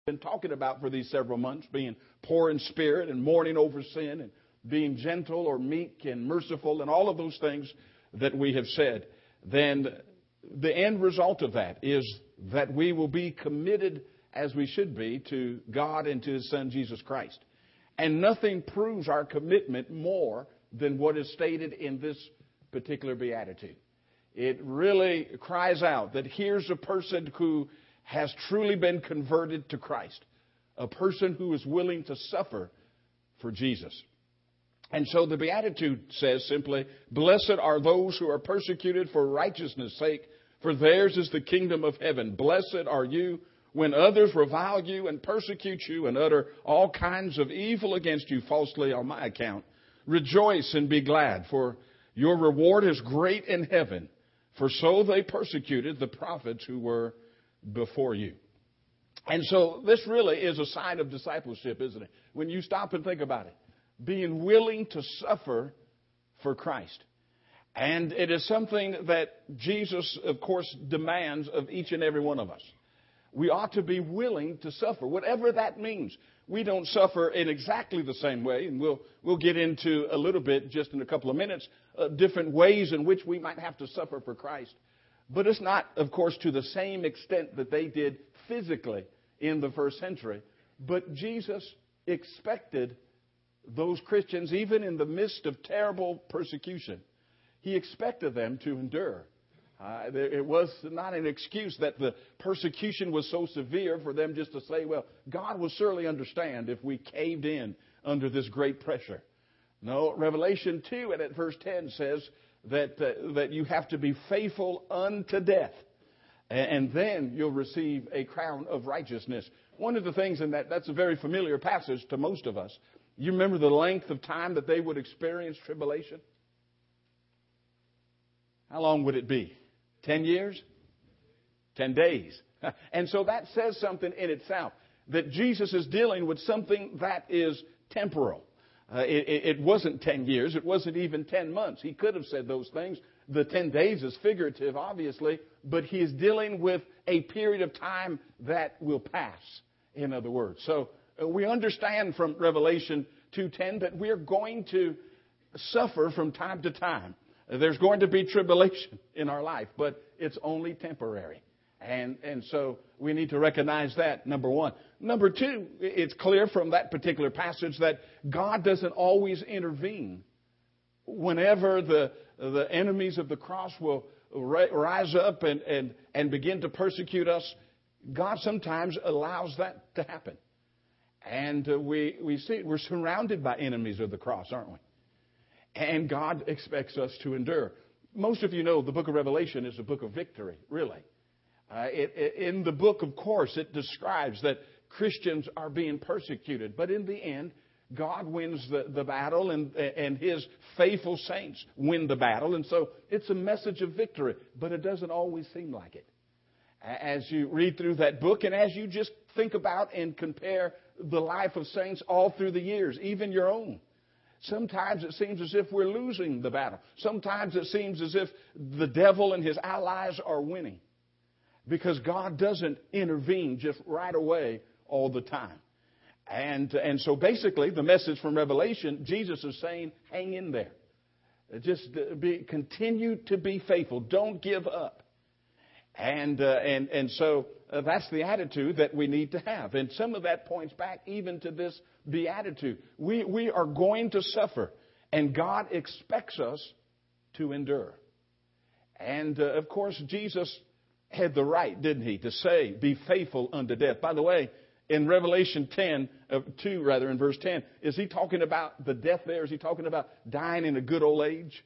been talking about for these several months, being poor in spirit and mourning over sin and being gentle or meek and merciful and all of those things that we have said, then the end result of that is that we will be committed as we should be to God and to His Son, Jesus Christ. And nothing proves our commitment more than what is stated in this particular beatitude. It really cries out that here's a person who has truly been converted to Christ, a person who is willing to suffer for Jesus. And so the Beatitude says simply, "Blessed are those who are persecuted for righteousness' sake, for theirs is the kingdom of heaven. Blessed are you when others revile you and persecute you and utter all kinds of evil against you falsely on my account. Rejoice and be glad, for your reward is great in heaven, for so they persecuted the prophets who were before you." And so this really is a sign of discipleship, isn't it? When you stop and think about it, being willing to suffer for Christ. And it is something that Jesus, of course, demands of each and every one of us. We ought to be willing to suffer, whatever that means. We don't suffer in exactly the same way, and we'll get into a little bit, just in a couple of minutes, different ways in which we might have to suffer for Christ. But it's not, of course, to the same extent that they did physically in the first century. But Jesus expected those Christians, even in the midst of terrible persecution, He expected them to endure. It was not an excuse that the persecution was so severe for them just to say, well, God will certainly understand if we caved in under this great pressure. No, Revelation 2 and at verse 10 says that you have to be faithful unto death, and then you'll receive a crown of righteousness. One of the things in that's a very familiar passage to most of us. You remember the length of time that they would experience tribulation? How long would it be? 10 years? 10 days. And so that says something in itself, that Jesus is dealing with something that is temporal. It wasn't 10 years. It wasn't even 10 months. He could have said those things. The 10 days is figurative, obviously, but He is dealing with a period of time that will pass, in other words. So we understand from Revelation 2:10 that we're going to suffer from time to time. There's going to be tribulation in our life, but it's only temporary. And so we need to recognize that, number one. Number two, it's clear from that particular passage that God doesn't always intervene. Whenever the enemies of the cross will rise up and begin to persecute us, God sometimes allows that to happen. And we see we're surrounded by enemies of the cross, aren't we? And God expects us to endure. Most of you know the book of Revelation is a book of victory, really. In the book, of course, it describes that Christians are being persecuted. But in the end, God wins the battle, and His faithful saints win the battle. And so it's a message of victory, but it doesn't always seem like it. As you read through that book, and as you just think about and compare the life of saints all through the years, even your own, sometimes it seems as if we're losing the battle. Sometimes it seems as if the devil and his allies are winning, because God doesn't intervene just right away all the time. And so basically the message from Revelation, Jesus is saying, hang in there. Just continue to be faithful. Don't give up. And so that's the attitude that we need to have. And some of that points back even to this beatitude. We are going to suffer, and God expects us to endure. And of course, Jesus had the right, didn't He, to say, be faithful unto death. By the way, in Revelation 2, in verse 10, is He talking about the death there? Is He talking about dying in a good old age?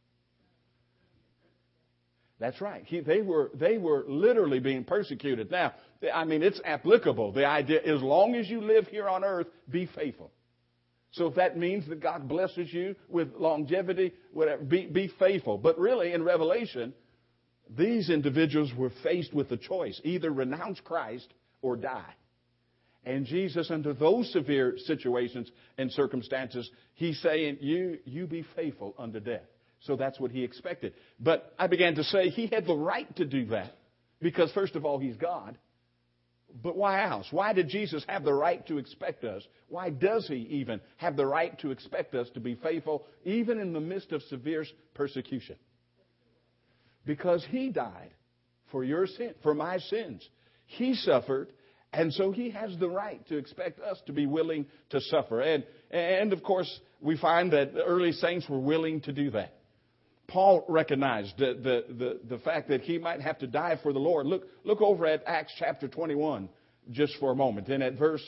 That's right. They were literally being persecuted. Now, I mean, it's applicable. The idea, as long as you live here on earth, be faithful. So if that means that God blesses you with longevity, whatever, be faithful. But really, in Revelation, these individuals were faced with a choice: either renounce Christ or die. And Jesus, under those severe situations and circumstances, He's saying, you be faithful unto death. So that's what He expected. But I began to say He had the right to do that because, first of all, He's God. But why else? Why did Jesus have the right to expect us? Why does he even have the right to expect us to be faithful even in the midst of severe persecution? Because he died for your sin, for my sins. He suffered, and so he has the right to expect us to be willing to suffer. And of course, we find that the early saints were willing to do that. Paul recognized the fact that he might have to die for the Lord. Look over at Acts chapter 21 just for a moment. And at verse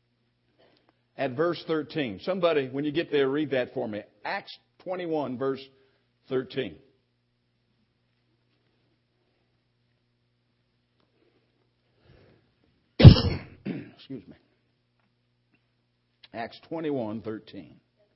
13. Somebody, when you get there, read that for me. Acts 21, verse 13. Excuse me. Acts 21, 13.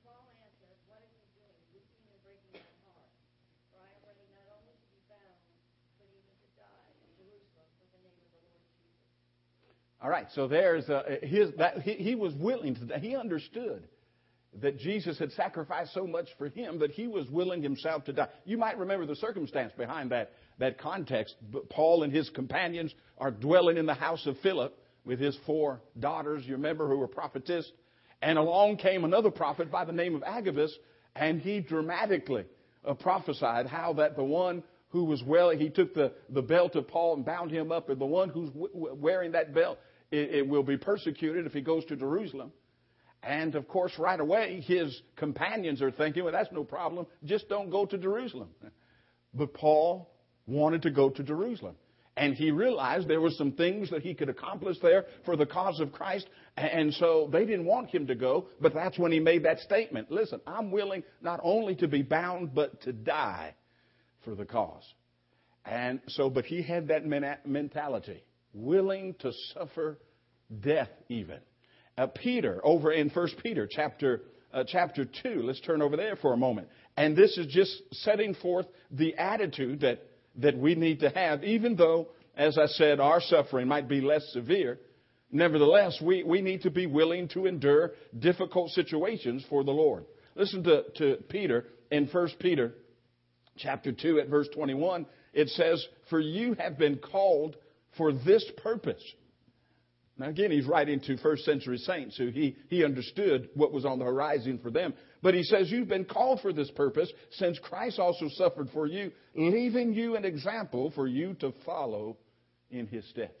All right, so there's he was willing to. He understood that Jesus had sacrificed so much for him that he was willing himself to die. You might remember the circumstance behind that context. But Paul and his companions are dwelling in the house of Philip with his 4 daughters, you remember, who were prophetess. And along came another prophet by the name of Agabus, and he dramatically prophesied how that the one who was he took the belt of Paul and bound him up, and the one who's wearing that belt, it will be persecuted if he goes to Jerusalem. And, of course, right away, his companions are thinking, well, that's no problem. Just don't go to Jerusalem. But Paul wanted to go to Jerusalem. And he realized there were some things that he could accomplish there for the cause of Christ. And so they didn't want him to go. But that's when he made that statement. Listen, I'm willing not only to be bound, but to die for the cause. And so, but he had that mentality, willing to suffer death even. Peter, over in 1 Peter chapter 2, let's turn over there for a moment. And this is just setting forth the attitude that we need to have, even though, as I said, our suffering might be less severe. Nevertheless, we need to be willing to endure difficult situations for the Lord. Listen to Peter in 1 Peter chapter 2 at verse 21. It says, "For you have been called for this purpose." Now again, he's writing to first century saints who he understood what was on the horizon for them. But he says, you've been called for this purpose, since Christ also suffered for you, leaving you an example for you to follow in his steps.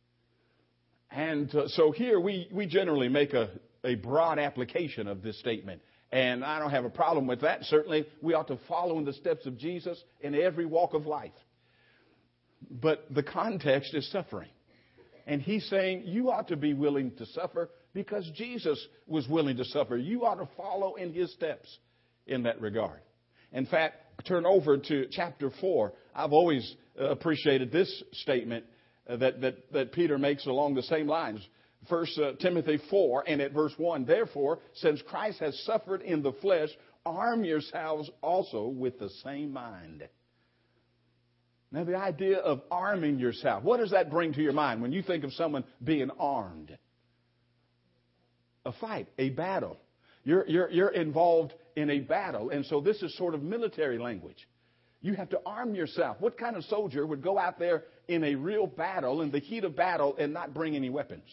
And so here we generally make a broad application of this statement. And I don't have a problem with that. Certainly, we ought to follow in the steps of Jesus in every walk of life. But the context is suffering. And he's saying you ought to be willing to suffer because Jesus was willing to suffer. You ought to follow in his steps in that regard. In fact, turn over to chapter 4. I've always appreciated this statement that Peter makes along the same lines. 1 Timothy 4 and at verse 1. Therefore, since Christ has suffered in the flesh, arm yourselves also with the same mind. Now, the idea of arming yourself, what does that bring to your mind when you think of someone being armed? A fight, a battle. You're involved in a battle, and so this is sort of military language. You have to arm yourself. What kind of soldier would go out there in a real battle, in the heat of battle, and not bring any weapons?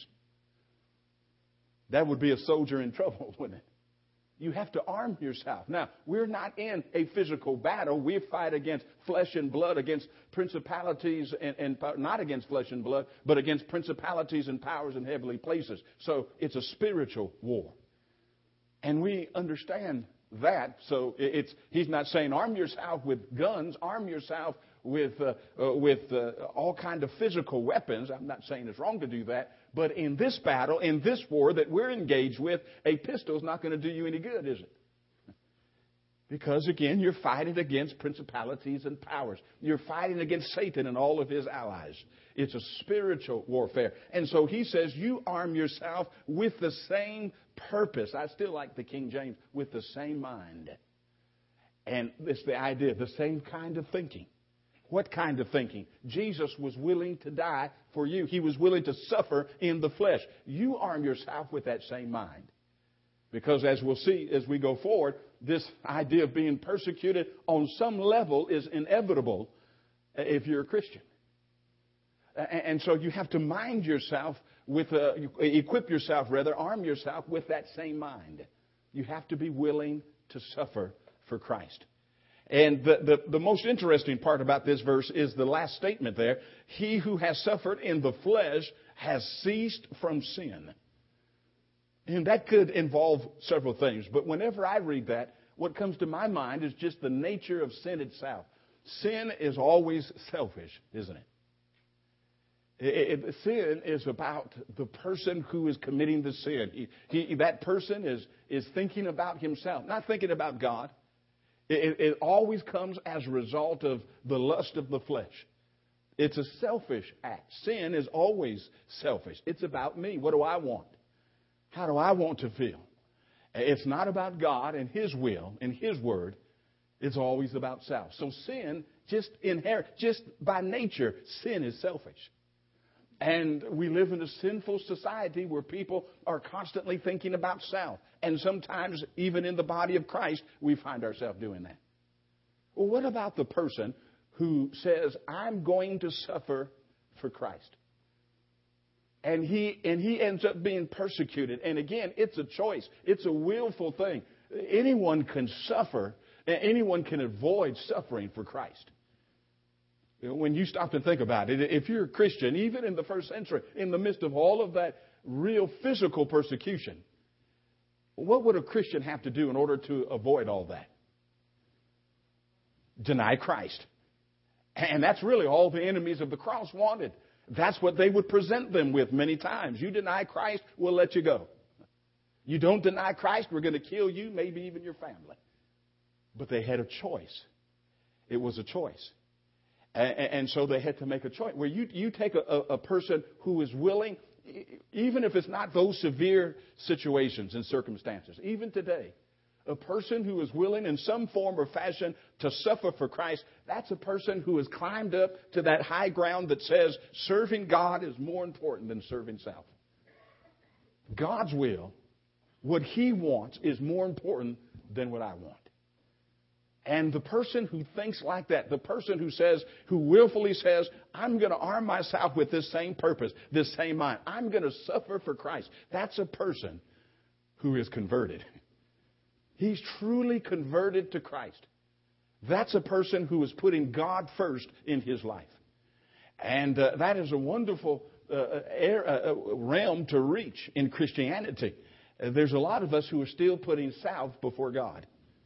That would be a soldier in trouble, wouldn't it? You have to arm yourself. Now, we're not in a physical battle. We fight against flesh and blood, against principalities, and not against flesh and blood, but against principalities and powers in heavenly places. So it's a spiritual war. And we understand that. So he's not saying arm yourself with guns, arm yourself with all kind of physical weapons. I'm not saying it's wrong to do that. But in this battle, in this war that we're engaged with, a pistol's not going to do you any good, is it? Because, again, you're fighting against principalities and powers. You're fighting against Satan and all of his allies. It's a spiritual warfare. And so he says you arm yourself with the same purpose. I still like the King James, with the same mind. And it's the idea, the same kind of thinking. What kind of thinking? Jesus was willing to die for you. He was willing to suffer in the flesh. You arm yourself with that same mind. Because as we'll see as we go forward, this idea of being persecuted on some level is inevitable if you're a Christian. And so you have to mind yourself equip yourself, arm yourself with that same mind. You have to be willing to suffer for Christ. And the most interesting part about this verse is the last statement there. He who has suffered in the flesh has ceased from sin. And that could involve several things. But whenever I read that, what comes to my mind is just the nature of sin itself. Sin is always selfish, isn't it? Sin is about the person who is committing the sin. That person is thinking about himself, not thinking about God. It always comes as a result of the lust of the flesh. It's a selfish act. Sin is always selfish. It's about me. What do I want? How do I want to feel? It's not about God and His will and His word. It's always about self. So sin, just by nature, sin is selfish. And we live in a sinful society where people are constantly thinking about self. And sometimes, even in the body of Christ, we find ourselves doing that. Well, what about the person who says, I'm going to suffer for Christ? And he ends up being persecuted. And again, it's a choice. It's a willful thing. Anyone can suffer. Anyone can avoid suffering for Christ. When you stop and think about it, if you're a Christian, even in the first century, in the midst of all of that real physical persecution, what would a Christian have to do in order to avoid all that? Deny Christ. And that's really all the enemies of the cross wanted. That's what they would present them with many times. You deny Christ, we'll let you go. You don't deny Christ, we're going to kill you, maybe even your family. But they had a choice. It was a choice. And so they had to make a choice. Where you take a person who is willing, even if it's not those severe situations and circumstances, even today, a person who is willing in some form or fashion to suffer for Christ, that's a person who has climbed up to that high ground that says serving God is more important than serving self. God's will, what He wants, is more important than what I want. And the person who thinks like that, the person who willfully says, I'm going to arm myself with this same purpose, this same mind, I'm going to suffer for Christ, that's a person who is converted. He's truly converted to Christ. That's a person who is putting God first in his life. And that is a wonderful realm to reach in Christianity. There's a lot of us who are still putting self before God.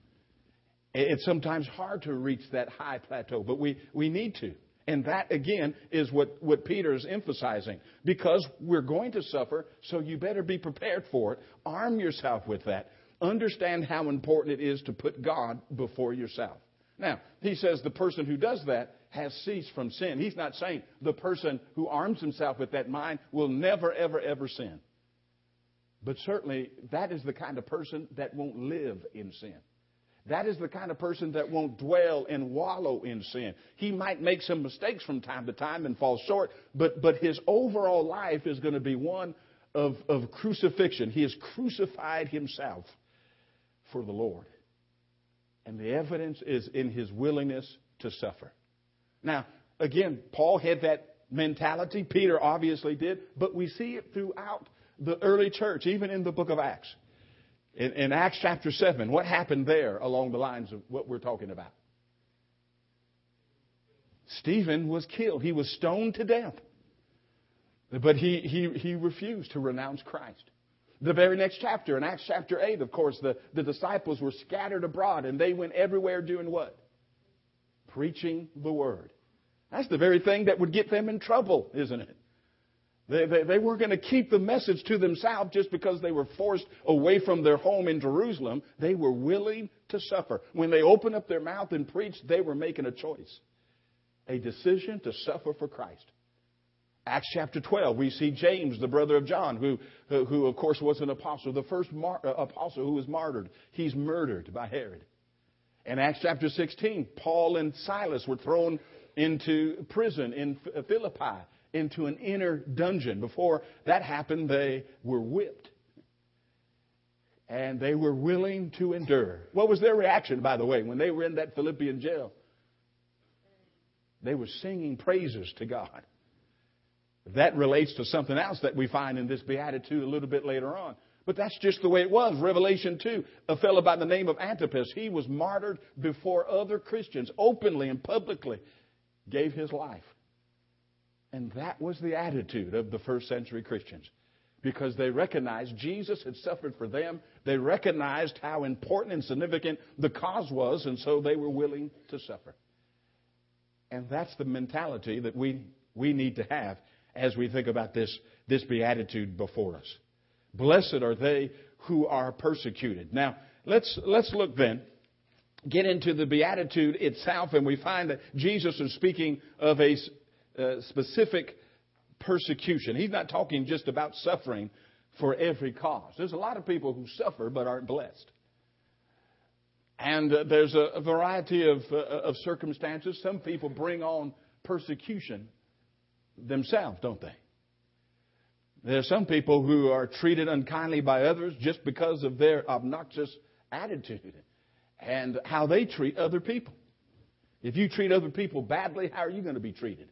It's sometimes hard to reach that high plateau, but we need to. And that, again, is what Peter is emphasizing. Because we're going to suffer, so you better be prepared for it. Arm yourself with that. Understand how important it is to put God before yourself. Now, he says the person who does that has ceased from sin. He's not saying the person who arms himself with that mind will never, ever, ever sin. But certainly, that is the kind of person that won't live in sin. That is the kind of person that won't dwell and wallow in sin. He might make some mistakes from time to time and fall short, but his overall life is going to be one of crucifixion. He has crucified himself for the Lord. And the evidence is in his willingness to suffer. Now, again, Paul had that mentality. Peter obviously did. But we see it throughout the early church, even in the book of Acts. In Acts chapter 7, what happened there along the lines of what we're talking about? Stephen was killed. He was stoned to death. But he refused to renounce Christ. The very next chapter, in Acts chapter 8, of course, the disciples were scattered abroad and they went everywhere doing what? Preaching the word. That's the very thing that would get them in trouble, isn't it? They weren't going to keep the message to themselves just because they were forced away from their home in Jerusalem. They were willing to suffer. When they opened up their mouth and preached, they were making a choice. A decision to suffer for Christ. Acts chapter 12, we see James, the brother of John, who of course was an apostle, the first apostle who was martyred. He's murdered by Herod. In Acts chapter 16, Paul and Silas were thrown into prison in Philippi, into an inner dungeon. Before that happened, they were whipped. And they were willing to endure. What was their reaction, by the way, when they were in that Philippian jail? They were singing praises to God. That relates to something else that we find in this beatitude a little bit later on. But that's just the way it was. Revelation 2, a fellow by the name of Antipas, he was martyred before other Christians, openly and publicly gave his life. And that was the attitude of the first century Christians, because they recognized Jesus had suffered for them. They recognized how important and significant the cause was, and so they were willing to suffer. And that's the mentality that we need to have as we think about this beatitude before us. Blessed are they who are persecuted. Now, let's look then, get into the beatitude itself, and we find that Jesus is speaking of a specific persecution. He's not talking just about suffering for every cause. There's a lot of people who suffer but aren't blessed. And there's a variety of circumstances. Some people bring on persecution themselves, don't they? There are some people who are treated unkindly by others just because of their obnoxious attitude and how they treat other people. If you treat other people badly, how are you going to be treated?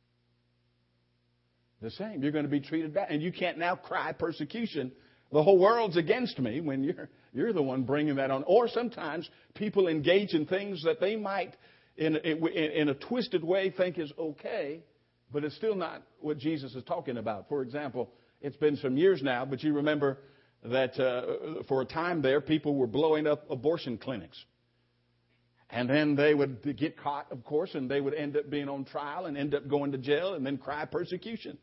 The same. You're going to be treated bad. And you can't now cry persecution. The whole world's against me when you're the one bringing that on. Or sometimes people engage in things that they might, in a twisted way, think is okay, but it's still not what Jesus is talking about. For example, it's been some years now, but you remember that for a time there, people were blowing up abortion clinics. And then they would get caught, of course, and they would end up being on trial and end up going to jail and then cry persecution.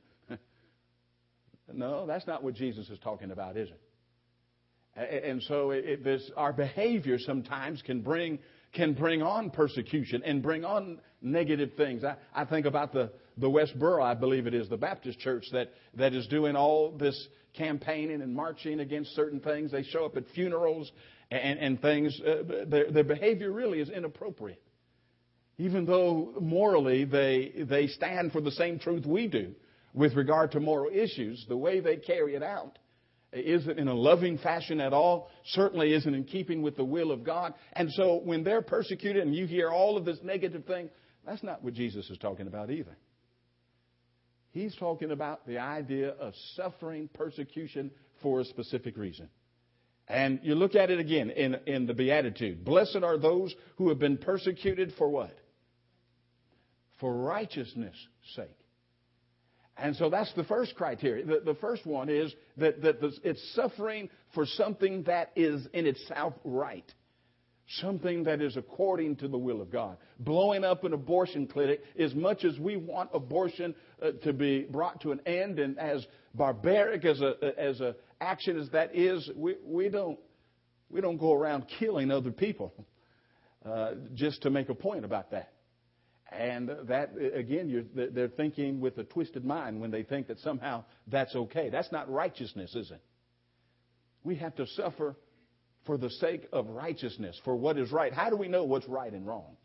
No, that's not what Jesus is talking about, is it? And so our behavior sometimes can bring on persecution and bring on negative things. I think about the Westboro, I believe it is, the Baptist church that is doing all this campaigning and marching against certain things. They show up at funerals and things. Their behavior really is inappropriate. Even though morally they stand for the same truth we do with regard to moral issues, the way they carry it out isn't in a loving fashion at all, certainly isn't in keeping with the will of God. And so when they're persecuted and you hear all of this negative thing, that's not what Jesus is talking about either. He's talking about the idea of suffering persecution for a specific reason. And you look at it again in the Beatitude. Blessed are those who have been persecuted for what? For righteousness' sake. And so that's the first criteria. The first one is that it's suffering for something that is in itself right. Something that is according to the will of God. Blowing up an abortion clinic, as much as we want abortion to be brought to an end, and as barbaric as a action as that is, we don't go around killing other people just to make a point about that. And that, again, they're thinking with a twisted mind when they think that somehow that's okay. That's not righteousness, is it? We have to suffer for the sake of righteousness, for what is right. How do we know what's right and wrong?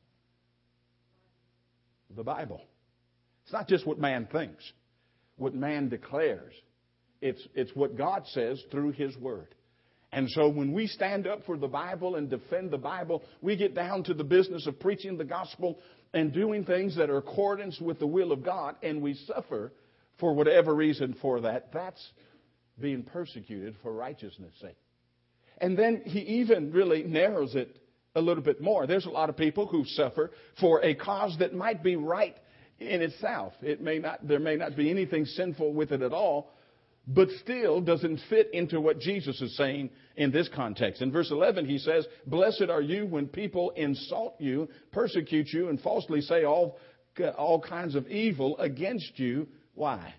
The Bible. It's not just what man thinks, what man declares. It's what God says through His Word. And so when we stand up for the Bible and defend the Bible, we get down to the business of preaching the gospel and doing things that are in accordance with the will of God, and we suffer for whatever reason for that. That's being persecuted for righteousness' sake. And then he even really narrows it a little bit more. There's a lot of people who suffer for a cause that might be right in itself. There may not be anything sinful with it at all, but still doesn't fit into what Jesus is saying in this context. In verse 11, he says, "Blessed are you when people insult you, persecute you, and falsely say all kinds of evil against you." Why?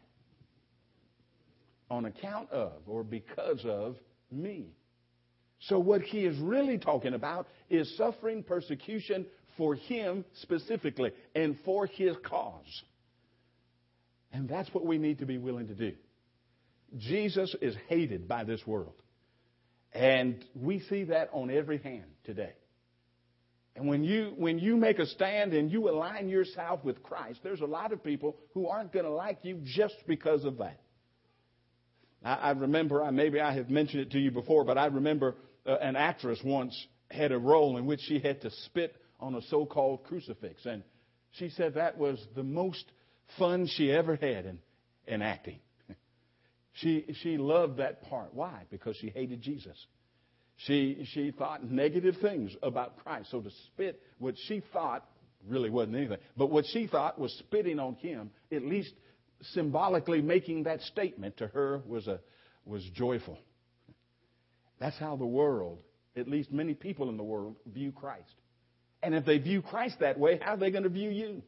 On account of, or because of me. So what he is really talking about is suffering persecution for him specifically and for his cause. And that's what we need to be willing to do. Jesus is hated by this world. And we see that on every hand today. And when you make a stand and you align yourself with Christ, there's a lot of people who aren't going to like you just because of that. I remember, maybe I have mentioned it to you before, but I remember an actress once had a role in which she had to spit on a so-called crucifix. And she said that was the most fun she ever had. acting. She loved that part. Why? Because she hated Jesus. She thought negative things about Christ. So to spit what she thought really wasn't anything, but what she thought was spitting on him, at least symbolically making that statement to her was joyful. That's how the world, at least many people in the world, view Christ. And if they view Christ that way, how are they going to view you?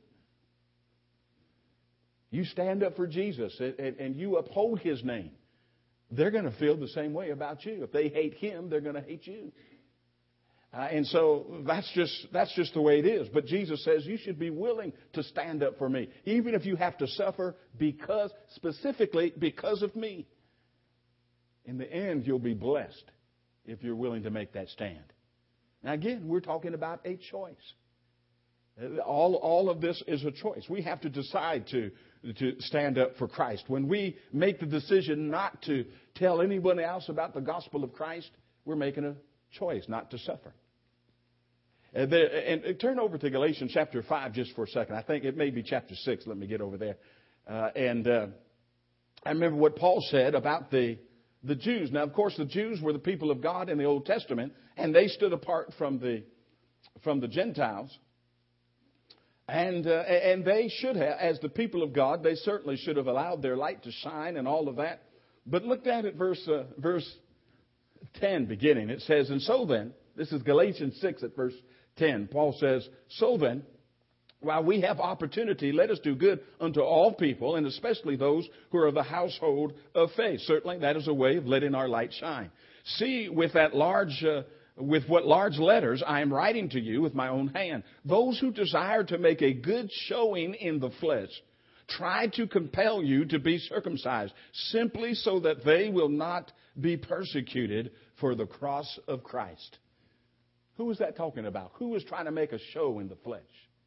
You stand up for Jesus and you uphold his name, they're going to feel the same way about you. If they hate him, they're going to hate you. And so that's just the way it is. But Jesus says you should be willing to stand up for me, even if you have to suffer specifically because of me. In the end, you'll be blessed if you're willing to make that stand. Now again, we're talking about a choice. All of this is a choice. We have to decide to stand up for Christ. When we make the decision not to tell anyone else about the gospel of Christ, we're making a choice not to suffer. And turn over to Galatians chapter 5 just for a second. I think it may be chapter 6. Let me get over there. I remember what Paul said about the Jews. Now, of course, the Jews were the people of God in the Old Testament, and they stood apart from the Gentiles. And they should have, as the people of God, they certainly should have allowed their light to shine and all of that. But look down at verse 10 beginning. It says, and so then, this is Galatians 6 at verse 10. Paul says, so then, while we have opportunity, let us do good unto all people, and especially those who are of the household of faith. Certainly, that is a way of letting our light shine. See, with what large letters I am writing to you with my own hand. Those who desire to make a good showing in the flesh try to compel you to be circumcised, simply so that they will not be persecuted for the cross of Christ. Who is that talking about? Who is trying to make a show in the flesh?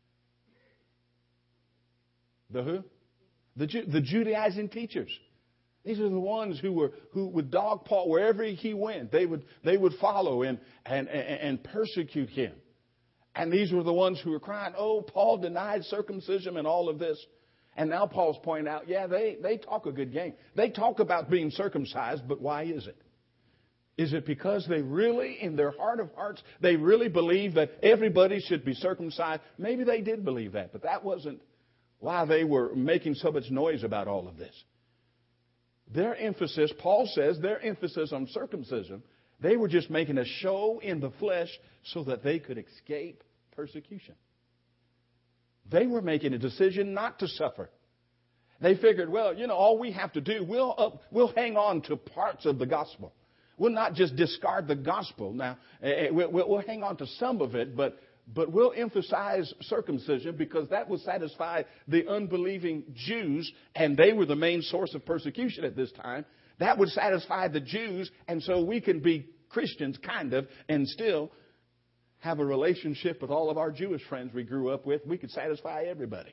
The who? The Judaizing teachers. These are the ones who would dog Paul wherever he went. They would follow him and persecute him. And these were the ones who were crying, oh, Paul denied circumcision and all of this. And now Paul's pointing out, yeah, they talk a good game. They talk about being circumcised, but why is it? Is it because they really, in their heart of hearts, they really believe that everybody should be circumcised? Maybe they did believe that, but that wasn't why they were making so much noise about all of this. Their emphasis, Paul says, their emphasis on circumcision, they were just making a show in the flesh so that they could escape persecution. They were making a decision not to suffer. They figured, well, all we have to do, we'll hang on to parts of the gospel. We'll not just discard the gospel. Now, we'll hang on to some of it, but we'll emphasize circumcision because that would satisfy the unbelieving Jews, and they were the main source of persecution at this time. That would satisfy the Jews, and so we can be Christians, kind of, and still have a relationship with all of our Jewish friends we grew up with. We could satisfy everybody.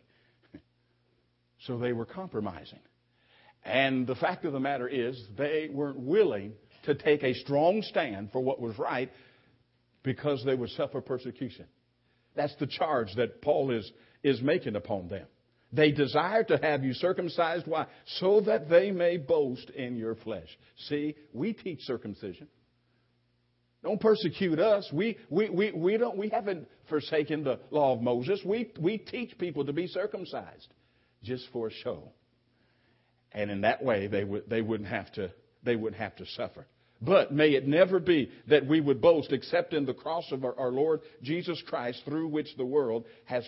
So they were compromising. And the fact of the matter is they weren't willing to take a strong stand for what was right because they would suffer persecution. That's the charge that Paul is making upon them. They desire to have you circumcised. Why? So that they may boast in your flesh. See, we teach circumcision. Don't persecute us. We haven't forsaken the law of Moses. We teach people to be circumcised just for a show. And in that way, they wouldn't have to suffer. But may it never be that we would boast except in the cross of our Lord Jesus Christ, through which the world has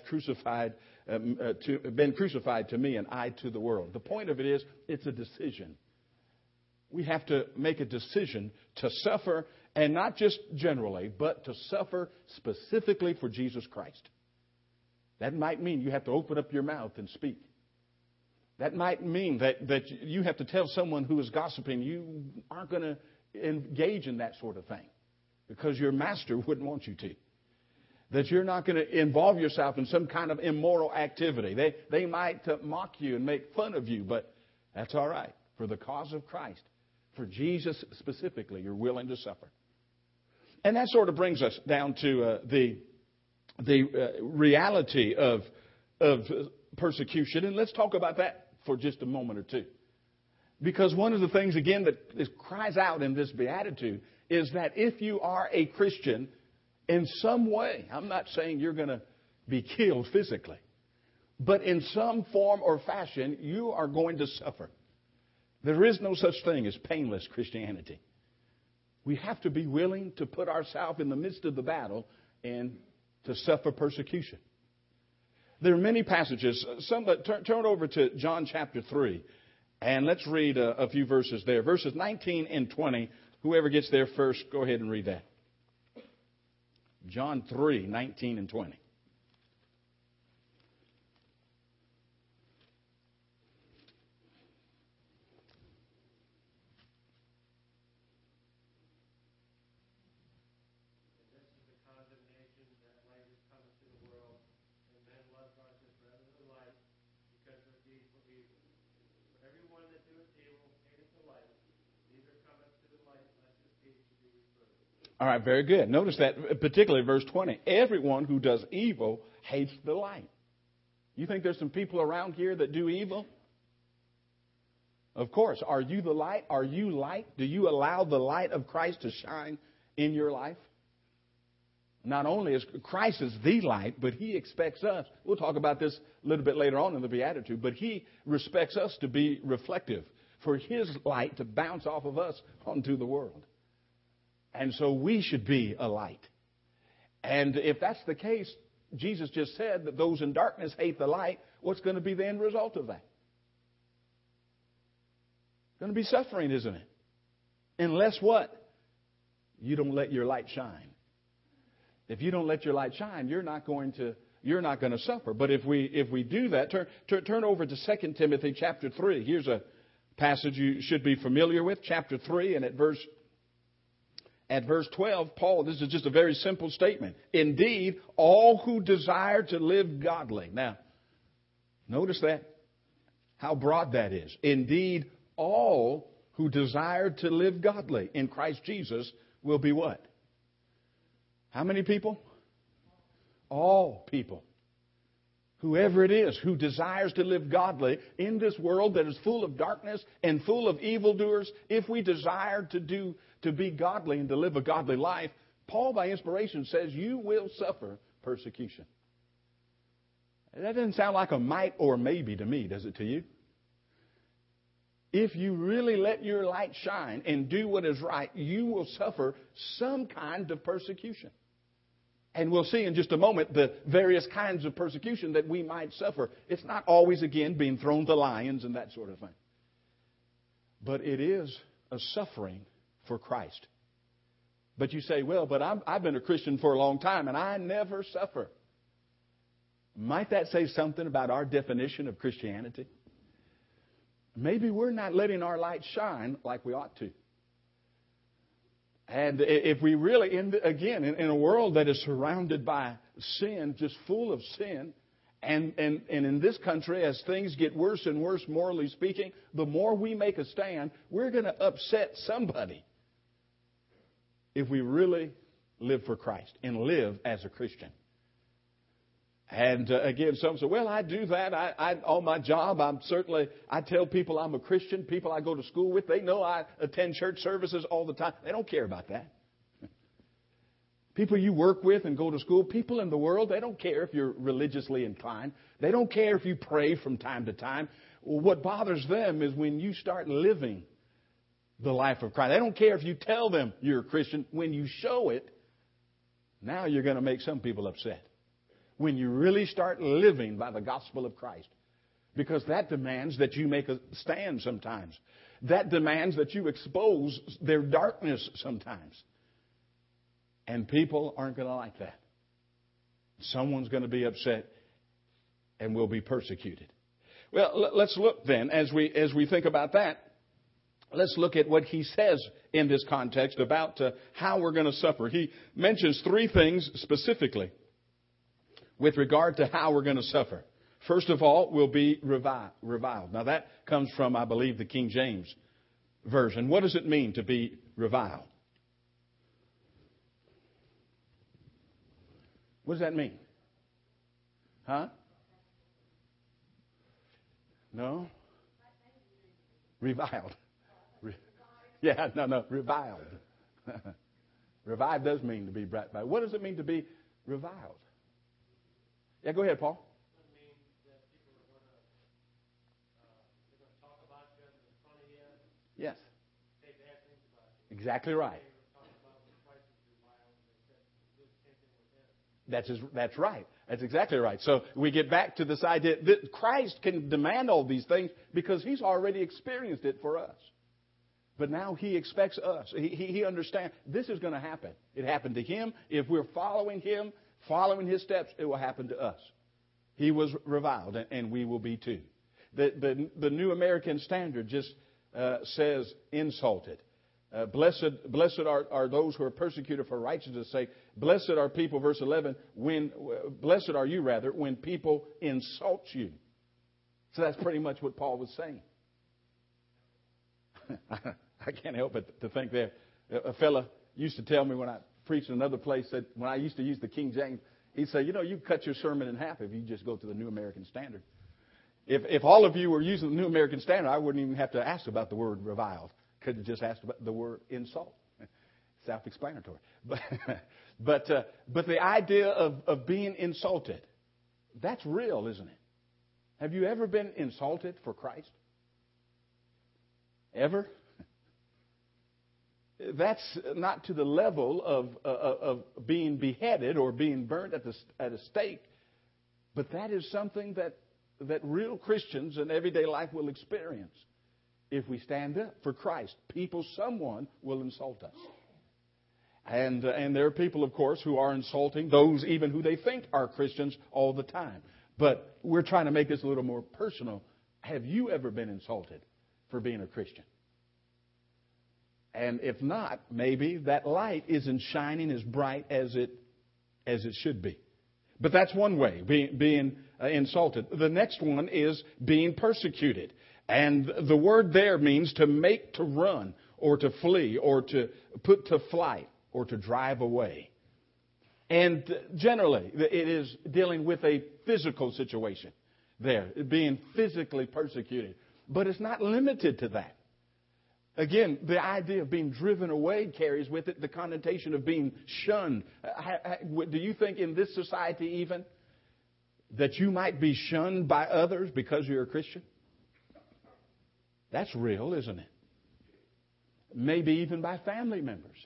been crucified to me and I to the world. The point of it is, it's a decision. We have to make a decision to suffer, and not just generally, but to suffer specifically for Jesus Christ. That might mean you have to open up your mouth and speak. That might mean that you have to tell someone who is gossiping you aren't going to engage in that sort of thing because your master wouldn't want you to. That you're not going to involve yourself in some kind of immoral activity. They might mock you and make fun of you, but that's all right. For the cause of Christ, for Jesus specifically, you're willing to suffer. And that sort of brings us down to the reality of persecution. And let's talk about that for just a moment or two. Because one of the things, again, that cries out in this beatitude is that if you are a Christian in some way, I'm not saying you're going to be killed physically, but in some form or fashion, you are going to suffer. There is no such thing as painless Christianity. We have to be willing to put ourselves in the midst of the battle and to suffer persecution. There are many passages. Turn over to John chapter 3, and let's read a few verses there. Verses 19 and 20. Whoever gets there first, go ahead and read that. John 3, 19 and 20. All right, very good. Notice that, particularly verse 20. Everyone who does evil hates the light. You think there's some people around here that do evil? Of course. Are you the light? Are you light? Do you allow the light of Christ to shine in your life? Not only is Christ is the light, but He expects us. We'll talk about this a little bit later on in the Beatitude, but He expects us to be reflective, for His light to bounce off of us onto the world. And so we should be a light. And if that's the case, Jesus just said that those in darkness hate the light. What's going to be the end result of that? It's going to be suffering, isn't it? Unless what? You don't let your light shine. If you don't let your light shine, you're not going to suffer. But if we do that, turn over to 2 Timothy chapter 3. Here's a passage you should be familiar with, chapter 3, and at verse 12, Paul, this is just a very simple statement. Indeed, all who desire to live godly. Now, notice that, how broad that is. Indeed, all who desire to live godly in Christ Jesus will be what? How many people? All people. Whoever it is who desires to live godly in this world that is full of darkness and full of evildoers, if we desire to be godly and to live a godly life, Paul, by inspiration, says you will suffer persecution. That doesn't sound like a might or maybe to me, does it to you? If you really let your light shine and do what is right, you will suffer some kind of persecution. And we'll see in just a moment the various kinds of persecution that we might suffer. It's not always, again, being thrown to lions and that sort of thing. But it is a suffering for Christ. But you say, well, but I've been a Christian for a long time and I never suffer. Might that say something about our definition of Christianity? Maybe we're not letting our light shine like we ought to. And if we really, in a world that is surrounded by sin, just full of sin, and in this country, as things get worse and worse, morally speaking, the more we make a stand, we're going to upset somebody if we really live for Christ and live as a Christian. And again, some say, well, I do that. On my job, I tell people I'm a Christian. People I go to school with, they know I attend church services all the time. They don't care about that. People you work with and go to school, people in the world, they don't care if you're religiously inclined. They don't care if you pray from time to time. What bothers them is when you start living the life of Christ. They don't care if you tell them you're a Christian. When you show it, now you're going to make some people upset. When you really start living by the gospel of Christ. Because that demands that you make a stand sometimes. That demands that you expose their darkness sometimes. And people aren't going to like that. Someone's going to be upset and will be persecuted. Well, let's look then, as we think about that, let's look at what he says in this context about how we're going to suffer. He mentions three things specifically with regard to how we're going to suffer. First of all, we'll be reviled. Now that comes from, I believe, the King James Version. What does it mean to be reviled? What does that mean? Huh? No? Reviled. Yeah, no, reviled. Revived does mean to be brought back. What does it mean to be reviled? Yeah, go ahead, Paul. It means that people are going to talk about you in front of you. Yes. Say bad things about you. Exactly right. They were talking about when Christ was reviled, and they said do the same thing with him. That's right. That's exactly right. So we get back to this idea that Christ can demand all these things because He's already experienced it for us. But now He expects us. He understands this is going to happen. It happened to Him. If we're following Him, following His steps, it will happen to us. He was reviled, and we will be too. The New American Standard just says insulted. Blessed are those who are persecuted for righteousness' sake. Blessed are people, verse 11, blessed are you, rather, when people insult you. So that's pretty much what Paul was saying. I can't help but to think there. A fella used to tell me when I preached in another place that when I used to use the King James, he'd say, you cut your sermon in half if you just go to the New American Standard. If all of you were using the New American Standard, I wouldn't even have to ask about the word reviled. Could have just asked about the word insult. Self-explanatory. But the idea of being insulted, that's real, isn't it? Have you ever been insulted for Christ? Ever? That's not to the level of being beheaded or being burnt at a stake, but that is something that real Christians in everyday life will experience. If we stand up for Christ, someone will insult us. And there are people, of course, who are insulting those even who they think are Christians all the time. But we're trying to make this a little more personal. Have you ever been insulted for being a Christian? And if not, maybe that light isn't shining as bright as it should be. But that's one way, being insulted. The next one is being persecuted. And the word there means to make to run, or to flee, or to put to flight, or to drive away. And generally, it is dealing with a physical situation there, being physically persecuted. But it's not limited to that. Again, the idea of being driven away carries with it the connotation of being shunned. Do you think in this society even that you might be shunned by others because you're a Christian? That's real, isn't it? Maybe even by family members.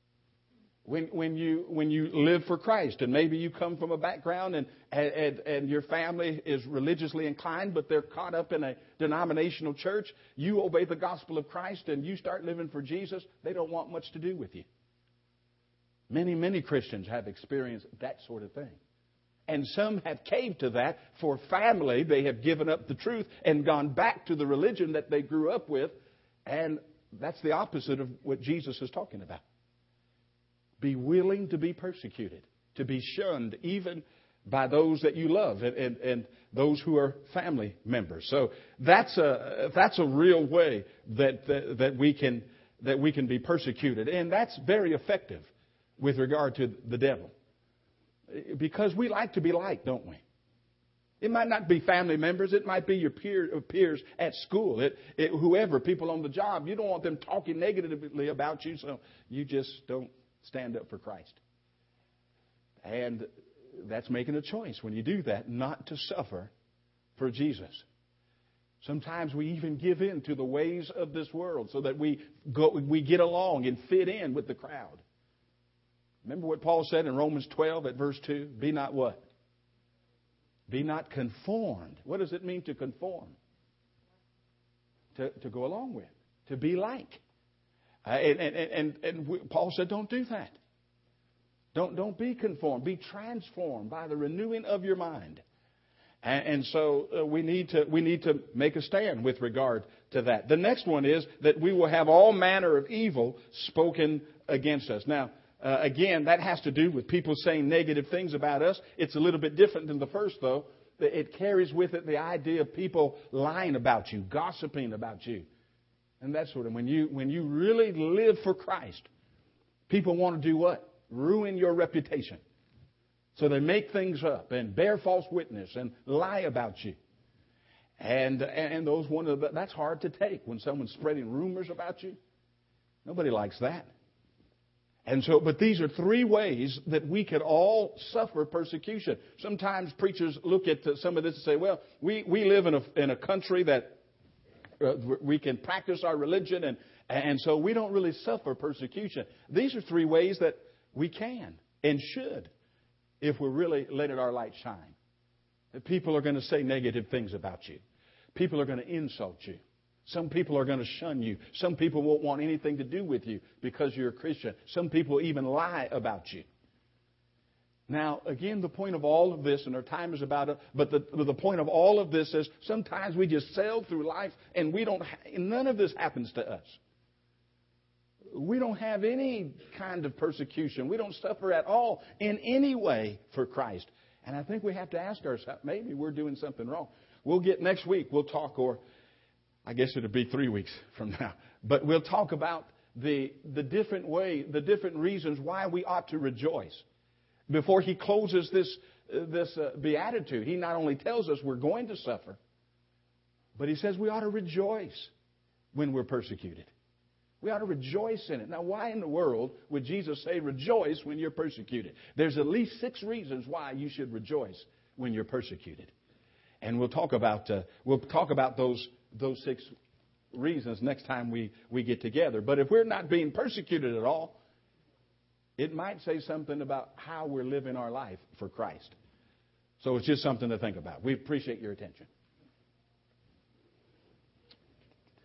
When you live for Christ, and maybe you come from a background and your family is religiously inclined, but they're caught up in a denominational church, you obey the gospel of Christ and you start living for Jesus, they don't want much to do with you. Many Christians have experienced that sort of thing. And some have caved to that for family. They have given up the truth and gone back to the religion that they grew up with. And that's the opposite of what Jesus is talking about. Be willing to be persecuted, to be shunned even by those that you love and those who are family members. So that's a real way that we can be persecuted, and that's very effective with regard to the devil, because we like to be liked, don't we? It might not be family members. It might be your peers at school. Whoever, people on the job. You don't want them talking negatively about you, so you just don't stand up for Christ. And that's making a choice when you do that, not to suffer for Jesus. Sometimes we even give in to the ways of this world so that we get along and fit in with the crowd. Remember what Paul said in Romans 12 at verse 2? Be not what? Be not conformed. What does it mean to conform? To go along with. To be like. And Paul said, don't do that. Don't be conformed. Be transformed by the renewing of your mind. And so we need to make a stand with regard to that. The next one is that we will have all manner of evil spoken against us. Now, again, that has to do with people saying negative things about us. It's a little bit different than the first, though. It carries with it the idea of people lying about you, gossiping about you. And that sort of, when you really live for Christ, people want to do what? Ruin your reputation. So they make things up and bear false witness and lie about you. And that's hard to take when someone's spreading rumors about you. Nobody likes that. And so, but these are three ways that we could all suffer persecution. Sometimes preachers look at some of this and say, well, we live in a country that we can practice our religion, and so we don't really suffer persecution. These are three ways that we can and should if we're really letting our light shine. People are going to say negative things about you. People are going to insult you. Some people are going to shun you. Some people won't want anything to do with you because you're a Christian. Some people even lie about you. Now, again, the point of all of this, and our time is about it, but the point of all of this is sometimes we just sail through life and none of this happens to us. We don't have any kind of persecution. We don't suffer at all in any way for Christ. And I think we have to ask ourselves, maybe we're doing something wrong. Next week, we'll talk, or I guess it'll be 3 weeks from now. But we'll talk about the different reasons why we ought to rejoice. Before he closes this beatitude, he not only tells us we're going to suffer, but he says we ought to rejoice when we're persecuted. We ought to rejoice in it. Now, why in the world would Jesus say rejoice when you're persecuted? There's at least 6 reasons why you should rejoice when you're persecuted. And we'll talk about those 6 reasons next time we get together. But if we're not being persecuted at all, it might say something about how we're living our life for Christ. So it's just something to think about. We appreciate your attention.